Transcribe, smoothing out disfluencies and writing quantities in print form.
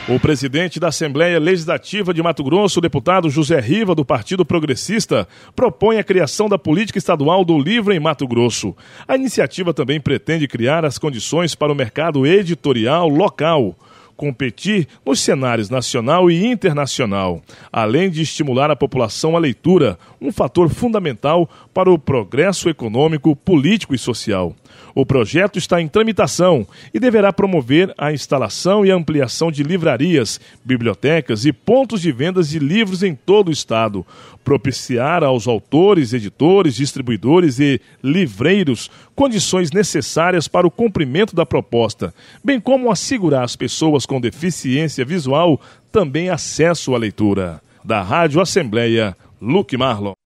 O presidente da Assembleia Legislativa de Mato Grosso, o deputado José Riva, do Partido Progressista, propõe a criação da política estadual do livro em Mato Grosso. A iniciativa também pretende criar as condições para o mercado editorial local competir nos cenários nacional e internacional, além de estimular a população à leitura, um fator fundamental para o progresso econômico, político e social. O projeto está em tramitação e deverá promover a instalação e ampliação de livrarias, bibliotecas e pontos de vendas de livros em todo o estado, propiciar aos autores, editores, distribuidores e livreiros condições necessárias para o cumprimento da proposta, bem como assegurar às pessoas com deficiência visual também acesso à leitura. Da Rádio Assembleia, Luque Marlon.